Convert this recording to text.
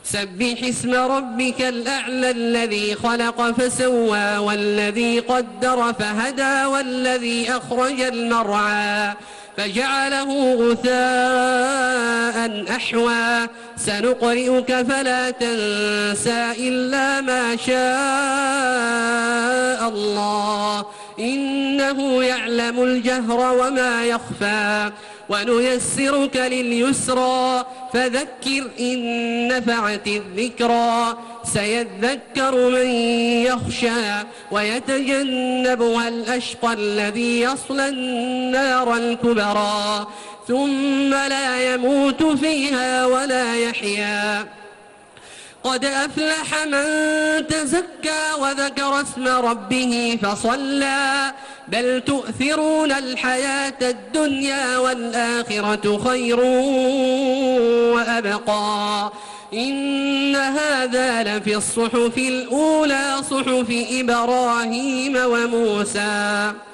سبح اسم ربك الأعلى الذي خلق فسوى والذي قدر فهدى والذي أخرج المرعى فجعله غثاء أحوى سنقرئك فلا تنسى إلا ما شاء الله إنه يعلم الجهر وما يخفى ونيسرك لليسرى فذكر إن نفعت الذكرى سيذكر من يخشى ويتجنبها الأشقى الذي يصلى النار الكبرى ثم لا يموت فيها ولا يحيا قد أفلح من تزكى وذكر اسم ربه فصلى بل تؤثرون الحياة الدنيا والآخرة خير وأبقى إن هذا لفي الصحف الأولى صحف إبراهيم وموسى.